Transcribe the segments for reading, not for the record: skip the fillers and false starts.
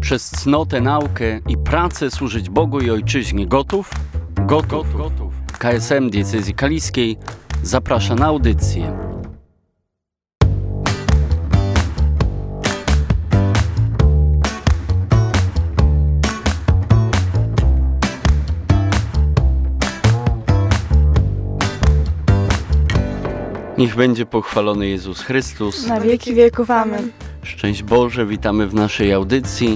przez cnotę, naukę i pracę służyć Bogu i Ojczyźnie. Gotów? Gotów. KSM Diecezji Kaliskiej zaprasza na audycję. Niech będzie pochwalony Jezus Chrystus. Na wieki wieków. Amen. Szczęść Boże, witamy w naszej audycji.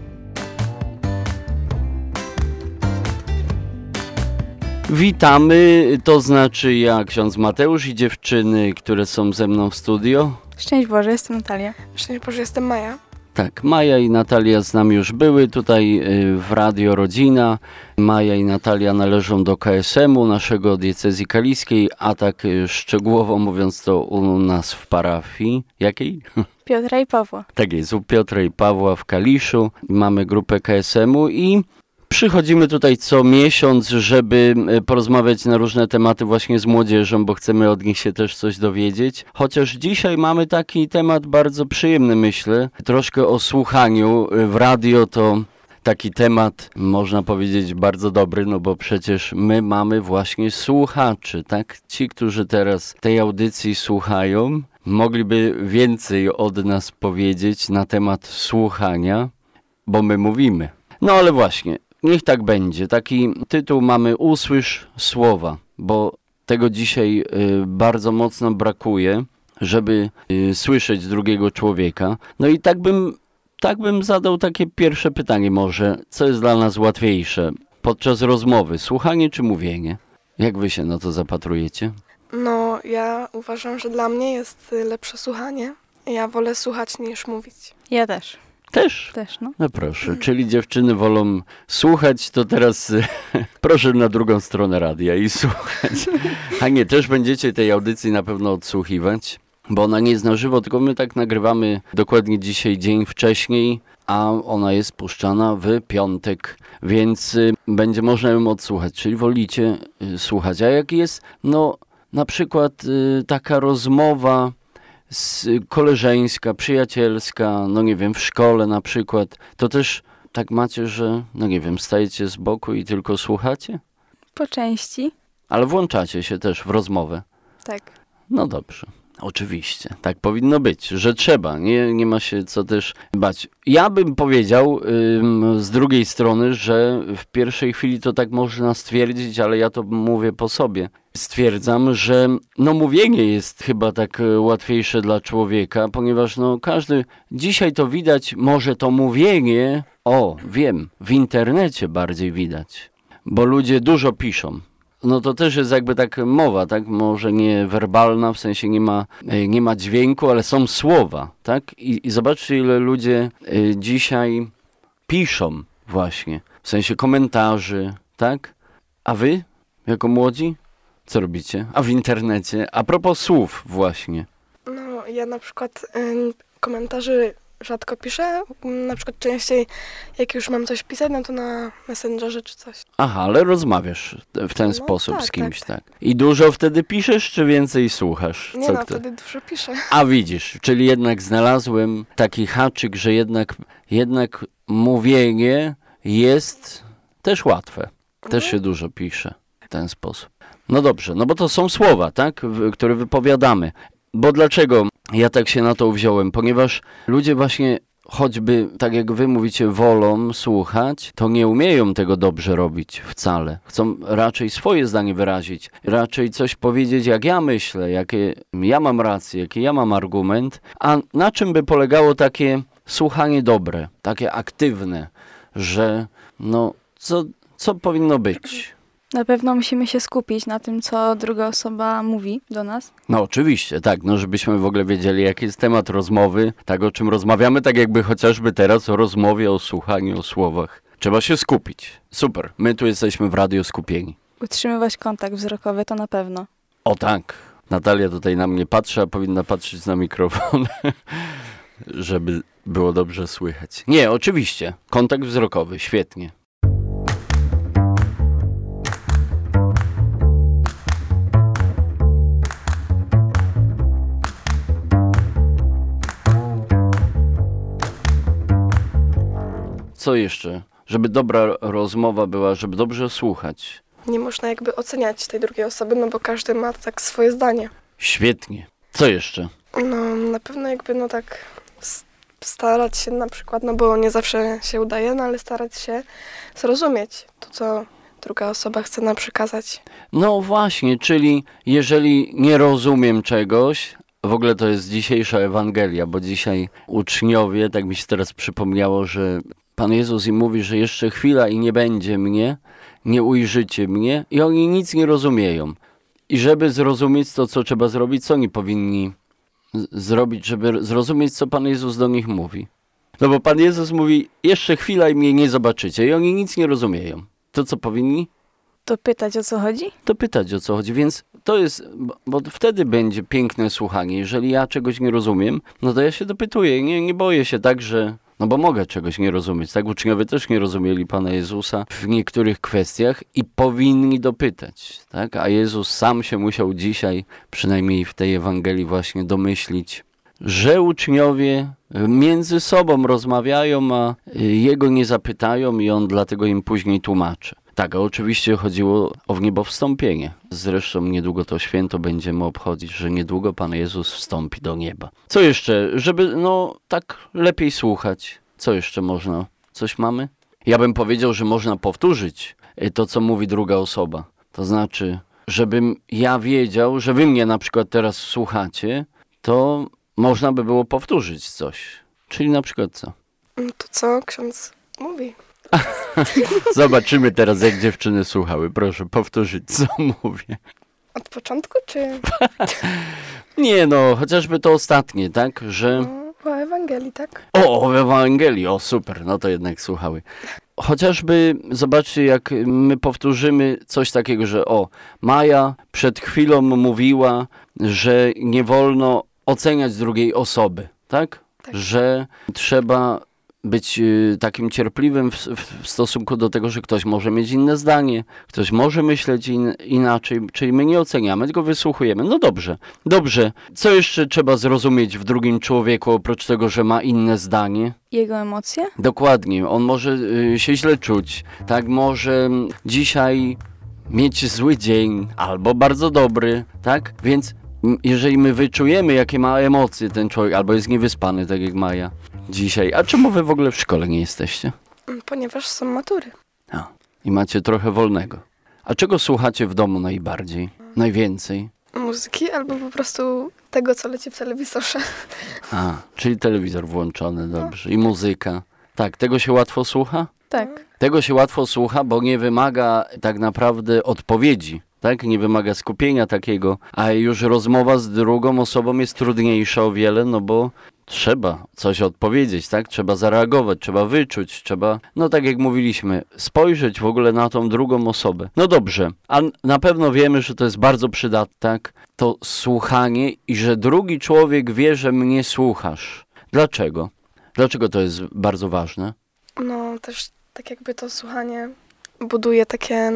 Witamy, to znaczy ja, ksiądz Mateusz i dziewczyny, które są ze mną w studio. Szczęść Boże, jestem Natalia. Szczęść Boże, jestem Maja. Tak, Maja i Natalia z nami już były tutaj w Radio Rodzina. Maja i Natalia należą do KSM-u, naszego Diecezji Kaliskiej, a tak szczegółowo mówiąc to u nas w parafii. Jakiej? Piotra i Pawła. Tak jest, u Piotra i Pawła w Kaliszu. Mamy grupę KSM-u i przychodzimy tutaj co miesiąc, żeby porozmawiać na różne tematy właśnie z młodzieżą, bo chcemy od nich się też coś dowiedzieć. Chociaż dzisiaj mamy taki temat bardzo przyjemny, myślę. Troszkę o słuchaniu. W radio to taki temat, można powiedzieć, bardzo dobry, no bo przecież my mamy właśnie słuchaczy, tak? Ci, którzy teraz tej audycji słuchają, mogliby więcej od nas powiedzieć na temat słuchania, bo my mówimy. No ale właśnie. Niech tak będzie. Taki tytuł mamy Usłysz słowa, bo tego dzisiaj bardzo mocno brakuje, żeby słyszeć drugiego człowieka. No i tak bym zadał takie pierwsze pytanie może. Co jest dla nas łatwiejsze podczas rozmowy? Słuchanie czy mówienie? Jak wy się na to zapatrujecie? No, ja uważam, że dla mnie jest lepsze słuchanie. Ja wolę słuchać niż mówić. Ja też. Też? Też, no. No proszę, czyli dziewczyny wolą słuchać, to teraz proszę na drugą stronę radia i słuchać. A nie, też będziecie tej audycji na pewno odsłuchiwać, bo ona nie jest na żywo, tylko my tak nagrywamy dokładnie dzisiaj dzień wcześniej, a ona jest puszczana w piątek, więc będzie można ją odsłuchać, czyli wolicie słuchać. A jak jest, no na przykład taka rozmowa koleżeńska, przyjacielska, no nie wiem, w szkole na przykład, to też tak macie, że, no nie wiem, stajecie z boku i tylko słuchacie? Po części. Ale włączacie się też w rozmowę. Tak. No dobrze. Oczywiście, tak powinno być, że trzeba, nie ma się co też bać. Ja bym powiedział z drugiej strony, że w pierwszej chwili to tak można stwierdzić, ale ja to mówię po sobie. Stwierdzam, że no mówienie jest chyba tak łatwiejsze dla człowieka, ponieważ no każdy, dzisiaj to widać, może to mówienie, wiem, w internecie bardziej widać, bo ludzie dużo piszą. No to też jest jakby tak mowa, tak? Może nie werbalna, w sensie nie ma dźwięku, ale są słowa, tak? I zobaczcie, ile ludzie dzisiaj piszą właśnie, w sensie komentarzy, tak? A wy, jako młodzi, co robicie? A w internecie? A propos słów właśnie. No, ja na przykład komentarzy rzadko piszę, na przykład częściej jak już mam coś pisać, no to na Messengerze czy coś. Aha, ale rozmawiasz w ten sposób tak, z kimś, tak. I dużo wtedy piszesz, czy więcej słuchasz? Nie, wtedy dużo piszę. A widzisz, czyli jednak znalazłem taki haczyk, że jednak mówienie jest też łatwe. Też się dużo pisze w ten sposób. No dobrze, no bo to są słowa, tak, które wypowiadamy. Bo dlaczego ja tak się na to wziąłem? Ponieważ ludzie właśnie, choćby, tak jak wy mówicie, wolą słuchać, to nie umieją tego dobrze robić wcale. Chcą raczej swoje zdanie wyrazić, raczej coś powiedzieć, jak ja myślę, jakie ja mam rację, jaki ja mam argument. A na czym by polegało takie słuchanie dobre, takie aktywne, że no, co powinno być? Na pewno musimy się skupić na tym, co druga osoba mówi do nas. No oczywiście, tak, no żebyśmy w ogóle wiedzieli, jaki jest temat rozmowy, tak o czym rozmawiamy, tak jakby chociażby teraz o rozmowie, o słuchaniu, o słowach. Trzeba się skupić. Super, my tu jesteśmy w radio skupieni. Utrzymywać kontakt wzrokowy to na pewno. O tak, Natalia tutaj na mnie patrzy, a powinna patrzeć na mikrofon, żeby było dobrze słychać. Nie, oczywiście, kontakt wzrokowy, świetnie. Co jeszcze? Żeby dobra rozmowa była, żeby dobrze słuchać. Nie można jakby oceniać tej drugiej osoby, no bo każdy ma tak swoje zdanie. Świetnie. Co jeszcze? No na pewno jakby no tak starać się na przykład, no bo nie zawsze się udaje, no ale starać się zrozumieć to, co druga osoba chce nam przekazać. No właśnie, czyli jeżeli nie rozumiem czegoś, w ogóle to jest dzisiejsza Ewangelia, bo dzisiaj uczniowie, tak mi się teraz przypomniało, że Pan Jezus im mówi, że jeszcze chwila i nie będzie mnie, nie ujrzycie mnie i oni nic nie rozumieją. I żeby zrozumieć to, co trzeba zrobić, co oni powinni zrobić, żeby zrozumieć, co Pan Jezus do nich mówi. No bo Pan Jezus mówi, jeszcze chwila i mnie nie zobaczycie i oni nic nie rozumieją. To co powinni? To pytać, o co chodzi? To pytać, o co chodzi, więc to jest, bo wtedy będzie piękne słuchanie. Jeżeli ja czegoś nie rozumiem, no to ja się dopytuję, nie boję się tak, że, no bo mogę czegoś nie rozumieć, tak? Uczniowie też nie rozumieli Pana Jezusa w niektórych kwestiach i powinni dopytać, tak? A Jezus sam się musiał dzisiaj, przynajmniej w tej Ewangelii właśnie domyślić, że uczniowie między sobą rozmawiają, a Jego nie zapytają i On dlatego im później tłumaczy. Tak, a oczywiście chodziło o wniebowstąpienie. Zresztą niedługo to święto będziemy obchodzić, że niedługo Pan Jezus wstąpi do nieba. Co jeszcze? Żeby, tak lepiej słuchać. Co jeszcze można? Coś mamy? Ja bym powiedział, że można powtórzyć to, co mówi druga osoba. To znaczy, żebym ja wiedział, że wy mnie na przykład teraz słuchacie, to można by było powtórzyć coś. Czyli na przykład co? To co ksiądz mówi? Zobaczymy teraz, jak dziewczyny słuchały. Proszę powtórzyć, co mówię. Od początku, czy? Nie, chociażby to ostatnie, tak? Że... O Ewangelii, tak? O Ewangelii, super, no to jednak słuchały. Chociażby, zobaczcie, jak my powtórzymy coś takiego, że Maja przed chwilą mówiła, że nie wolno oceniać drugiej osoby, tak? Że trzeba być takim cierpliwym w stosunku do tego, że ktoś może mieć inne zdanie, ktoś może myśleć inaczej, czyli my nie oceniamy, tylko wysłuchujemy. No dobrze. Co jeszcze trzeba zrozumieć w drugim człowieku, oprócz tego, że ma inne zdanie? Jego emocje? Dokładnie. On może się źle czuć, tak? Może dzisiaj mieć zły dzień, albo bardzo dobry, tak? Więc jeżeli my wyczujemy, jakie ma emocje ten człowiek, albo jest niewyspany, tak jak Maja dzisiaj. A czemu wy w ogóle w szkole nie jesteście? Ponieważ są matury. I macie trochę wolnego. A czego słuchacie w domu najbardziej? Najwięcej? Muzyki albo po prostu tego, co leci w telewizorze. Czyli telewizor włączony, dobrze. I muzyka. Tak, tego się łatwo słucha? Tak. Tego się łatwo słucha, bo nie wymaga tak naprawdę odpowiedzi. Tak? Nie wymaga skupienia takiego, a już rozmowa z drugą osobą jest trudniejsza o wiele, bo trzeba coś odpowiedzieć, tak? Trzeba zareagować, trzeba wyczuć, trzeba, tak jak mówiliśmy, spojrzeć w ogóle na tą drugą osobę. No dobrze, a na pewno wiemy, że to jest bardzo przydatne, tak? To słuchanie i że drugi człowiek wie, że mnie słuchasz. Dlaczego? Dlaczego to jest bardzo ważne? Też tak jakby to słuchanie buduje takie,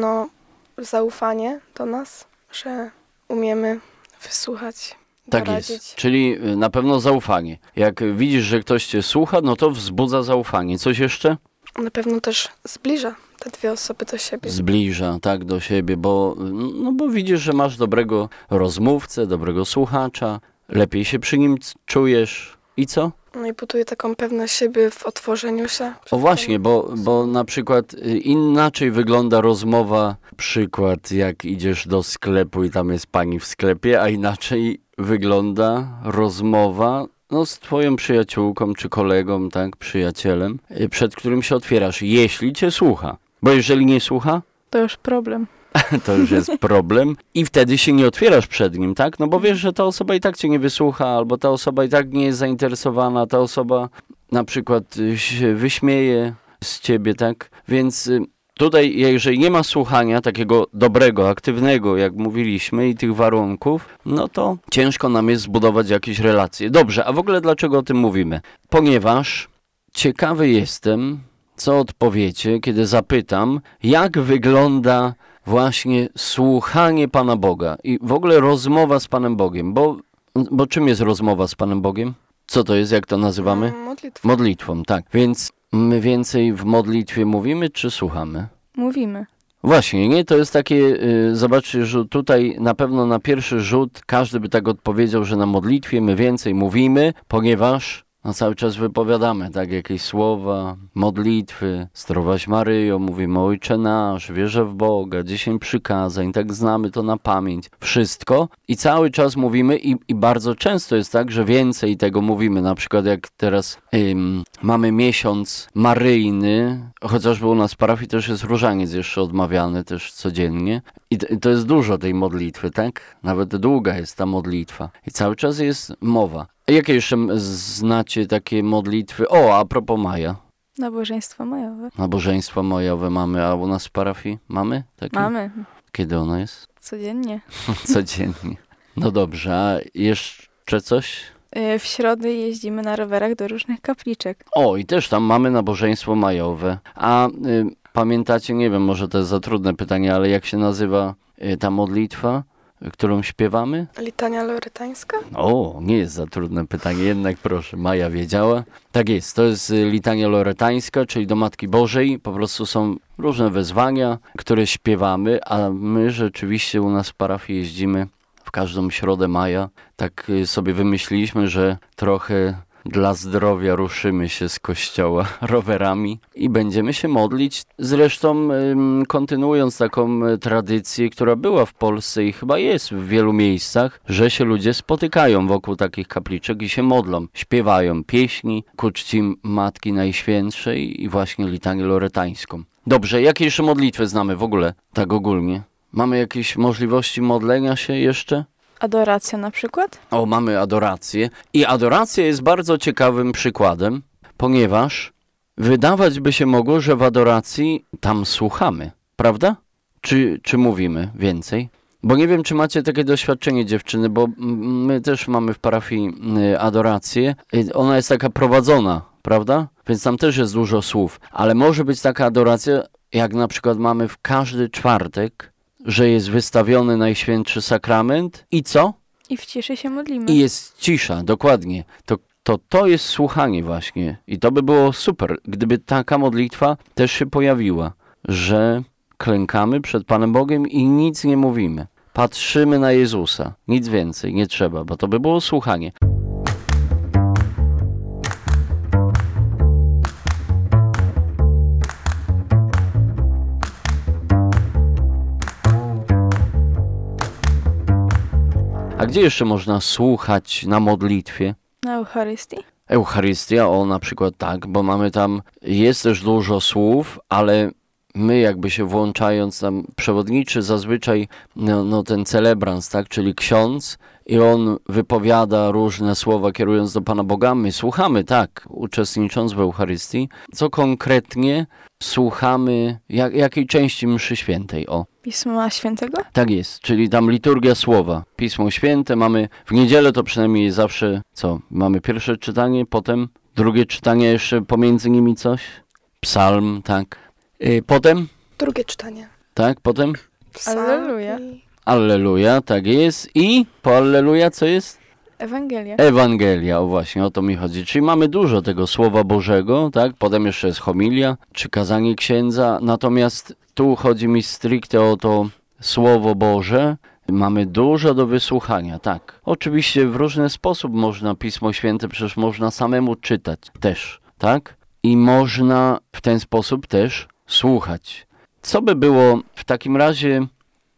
zaufanie do nas, że umiemy wysłuchać, tak doradzić. Jest, czyli na pewno zaufanie. Jak widzisz, że ktoś cię słucha, to wzbudza zaufanie. Coś jeszcze? Na pewno też zbliża te dwie osoby do siebie. Zbliża, tak, do siebie, bo widzisz, że masz dobrego rozmówcę, dobrego słuchacza, lepiej się przy nim czujesz. I co? I buduje taką pewność siebie w otworzeniu się. Właśnie, bo na przykład inaczej wygląda rozmowa, przykład jak idziesz do sklepu i tam jest pani w sklepie, a inaczej wygląda rozmowa z twoją przyjaciółką czy kolegą, tak, przyjacielem, przed którym się otwierasz, jeśli cię słucha. Bo jeżeli nie słucha, to już problem. To już jest problem i wtedy się nie otwierasz przed nim, tak? Bo wiesz, że ta osoba i tak cię nie wysłucha, albo ta osoba i tak nie jest zainteresowana, ta osoba na przykład się wyśmieje z ciebie, tak? Więc tutaj, jeżeli nie ma słuchania takiego dobrego, aktywnego, jak mówiliśmy, i tych warunków, to ciężko nam jest zbudować jakieś relacje. Dobrze, a w ogóle dlaczego o tym mówimy? Ponieważ ciekawy jestem, co odpowiecie, kiedy zapytam, jak wygląda właśnie słuchanie Pana Boga i w ogóle rozmowa z Panem Bogiem, bo czym jest rozmowa z Panem Bogiem? Co to jest, jak to nazywamy? Modlitwą. Modlitwą, tak. Więc my więcej w modlitwie mówimy, czy słuchamy? Mówimy. Właśnie, nie? To jest takie, zobaczcie, że tutaj na pewno na pierwszy rzut każdy by tak odpowiedział, że na modlitwie my więcej mówimy, ponieważ cały czas wypowiadamy, tak, jakieś słowa, modlitwy, Zdrowaś Maryjo, mówimy Ojcze nasz, wierzę w Boga, 10 przykazań, tak znamy to na pamięć, wszystko i cały czas mówimy i bardzo często jest tak, że więcej tego mówimy, na przykład jak teraz mamy miesiąc maryjny, chociażby u nas w parafii też jest różaniec jeszcze odmawiany też codziennie i to jest dużo tej modlitwy, tak? Nawet długa jest ta modlitwa i cały czas jest mowa. Jakie jeszcze znacie takie modlitwy? O, a propos maja. Nabożeństwo majowe. Nabożeństwo majowe mamy, a u nas w parafii mamy takie? Mamy. Kiedy ono jest? Codziennie. Codziennie. No dobrze, a jeszcze coś? W środy jeździmy na rowerach do różnych kapliczek. O, i też tam mamy nabożeństwo majowe. A pamiętacie, nie wiem, może to jest za trudne pytanie, ale jak się nazywa ta modlitwa, którą śpiewamy? Litania lorytańska? O, nie jest za trudne pytanie, jednak proszę, Maja wiedziała. Tak jest, to jest litania lorytańska, czyli do Matki Bożej. Po prostu są różne wezwania, które śpiewamy, a my rzeczywiście u nas w parafii jeździmy w każdą środę maja. Tak sobie wymyśliliśmy, że trochę dla zdrowia ruszymy się z kościoła rowerami i będziemy się modlić. Zresztą kontynuując taką tradycję, która była w Polsce i chyba jest w wielu miejscach, że się ludzie spotykają wokół takich kapliczek i się modlą. Śpiewają pieśni ku czci Matki Najświętszej i właśnie litanię lorytańską. Dobrze, jakie jeszcze modlitwy znamy w ogóle, tak ogólnie? Mamy jakieś możliwości modlenia się jeszcze? Adoracja na przykład? O, mamy adorację. I adoracja jest bardzo ciekawym przykładem, ponieważ wydawać by się mogło, że w adoracji tam słuchamy, prawda? Czy mówimy więcej? Bo nie wiem, czy macie takie doświadczenie, dziewczyny, bo my też mamy w parafii adorację. Ona jest taka prowadzona, prawda? Więc tam też jest dużo słów. Ale może być taka adoracja, jak na przykład mamy w każdy czwartek, że jest wystawiony Najświętszy Sakrament i co? I w ciszy się modlimy. I jest cisza, dokładnie. To jest słuchanie właśnie. I to by było super, gdyby taka modlitwa też się pojawiła, że klękamy przed Panem Bogiem i nic nie mówimy. Patrzymy na Jezusa. Nic więcej nie trzeba, bo to by było słuchanie. A gdzie jeszcze można słuchać na modlitwie? Na Eucharystii? Eucharystia, o na przykład tak, bo mamy tam, jest też dużo słów, ale my jakby się włączając tam, przewodniczy zazwyczaj, no ten celebrans, tak, czyli ksiądz i on wypowiada różne słowa kierując do Pana Boga, my słuchamy, tak, uczestnicząc w Eucharystii. Co konkretnie słuchamy, jakiej części mszy świętej, o? Pisma Świętego? Tak jest, czyli tam liturgia słowa, Pismo Święte, mamy w niedzielę to przynajmniej zawsze, co? Mamy pierwsze czytanie, potem drugie czytanie, jeszcze pomiędzy nimi coś? Psalm, tak. Potem? Drugie czytanie. Tak, potem? Psalm Alleluja. Alleluja, tak jest. I po Alleluja co jest? Ewangelia. Ewangelia, o właśnie, o to mi chodzi. Czyli mamy dużo tego Słowa Bożego, tak? Potem jeszcze jest homilia, czy kazanie księdza. Natomiast tu chodzi mi stricte o to Słowo Boże. Mamy dużo do wysłuchania, tak. Oczywiście w różny sposób można Pismo Święte, przecież można samemu czytać też, tak? I można w ten sposób też słuchać. Co by było w takim razie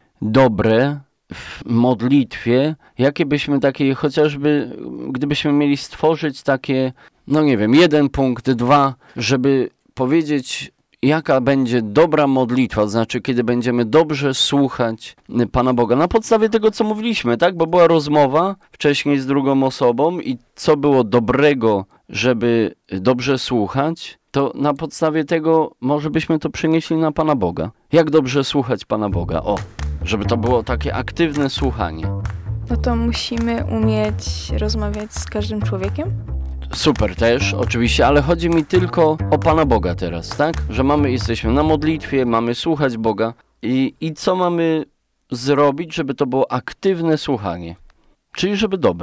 dobre w modlitwie, jakie byśmy takie, chociażby gdybyśmy mieli stworzyć takie, no nie wiem, 1 punkt, 2, żeby powiedzieć, jaka będzie dobra modlitwa, to znaczy kiedy będziemy dobrze słuchać Pana Boga. Na podstawie tego, co mówiliśmy, tak? Bo była rozmowa wcześniej z drugą osobą i co było dobrego, żeby dobrze słuchać, to na podstawie tego może byśmy to przenieśli na Pana Boga. Jak dobrze słuchać Pana Boga? O, żeby to było takie aktywne słuchanie. No to musimy umieć rozmawiać z każdym człowiekiem? Super też, oczywiście, ale chodzi mi tylko o Pana Boga teraz, tak? Że jesteśmy na modlitwie, mamy słuchać Boga i co mamy zrobić, żeby to było aktywne słuchanie? Czyli żeby dobre.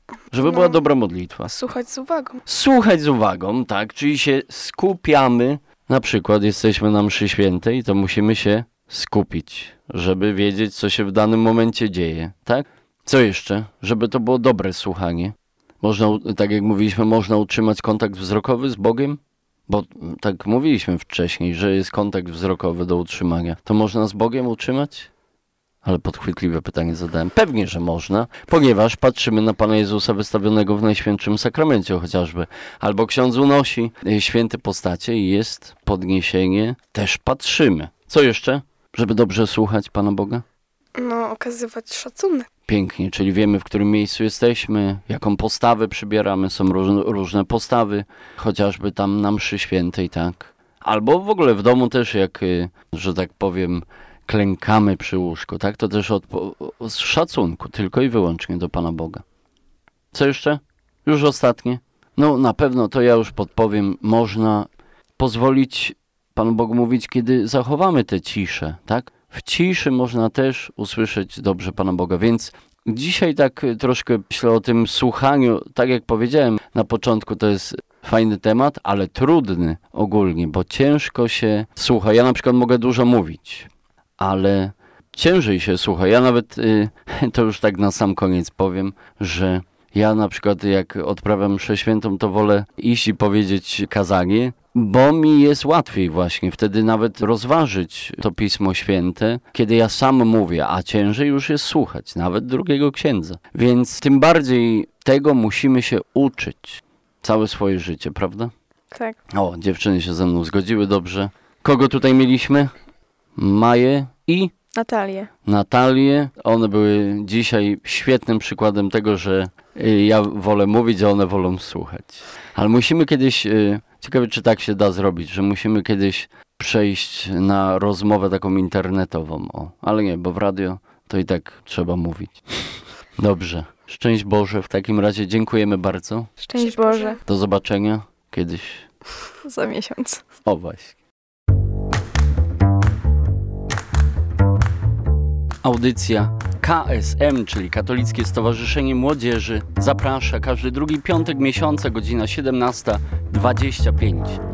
Żeby była dobra modlitwa. Słuchać z uwagą. Słuchać z uwagą, tak, czyli się skupiamy. Na przykład jesteśmy na mszy świętej, to musimy się skupić, żeby wiedzieć, co się w danym momencie dzieje, tak? Co jeszcze? Żeby to było dobre słuchanie. Można, tak jak mówiliśmy, można utrzymać kontakt wzrokowy z Bogiem? Bo tak mówiliśmy wcześniej, że jest kontakt wzrokowy do utrzymania. To można z Bogiem utrzymać? Ale podchwytliwe pytanie zadałem. Pewnie, że można, ponieważ patrzymy na Pana Jezusa wystawionego w Najświętszym Sakramencie chociażby. Albo ksiądz unosi święte postacie i jest podniesienie. Też patrzymy. Co jeszcze? Żeby dobrze słuchać Pana Boga? No, okazywać szacunek. Pięknie, czyli wiemy, w którym miejscu jesteśmy, jaką postawę przybieramy. Są różne postawy, chociażby tam na mszy świętej, tak? Albo w ogóle w domu też, jak, że tak powiem, klękamy przy łóżku, tak? To też z szacunku, tylko i wyłącznie do Pana Boga. Co jeszcze? Już ostatnie? No na pewno to ja już podpowiem. Można pozwolić Panu Bogu mówić, kiedy zachowamy tę ciszę, tak? W ciszy można też usłyszeć dobrze Pana Boga, więc dzisiaj tak troszkę myślę o tym słuchaniu. Tak jak powiedziałem na początku, to jest fajny temat, ale trudny ogólnie, bo ciężko się słucha. Ja na przykład mogę dużo mówić, ale ciężej się słucha. Ja nawet, to już tak na sam koniec powiem, że ja na przykład jak odprawiam mszę świętą, to wolę iść i powiedzieć kazanie, bo mi jest łatwiej właśnie wtedy nawet rozważyć to Pismo Święte, kiedy ja sam mówię, a ciężej już jest słuchać, nawet drugiego księdza. Więc tym bardziej tego musimy się uczyć całe swoje życie, prawda? Tak. O, dziewczyny się ze mną zgodziły, dobrze. Kogo tutaj mieliśmy? Maję i Natalię. One były dzisiaj świetnym przykładem tego, że ja wolę mówić, a one wolą słuchać. Ale musimy kiedyś, ciekawe czy tak się da zrobić, że musimy kiedyś przejść na rozmowę taką internetową. O, ale nie, bo w radio to i tak trzeba mówić. Dobrze. Szczęść Boże. W takim razie dziękujemy bardzo. Szczęść Boże. Do zobaczenia kiedyś. Za miesiąc. O właśnie. Audycja KSM, czyli Katolickie Stowarzyszenie Młodzieży, zaprasza każdy drugi piątek miesiąca, godzina 17:25.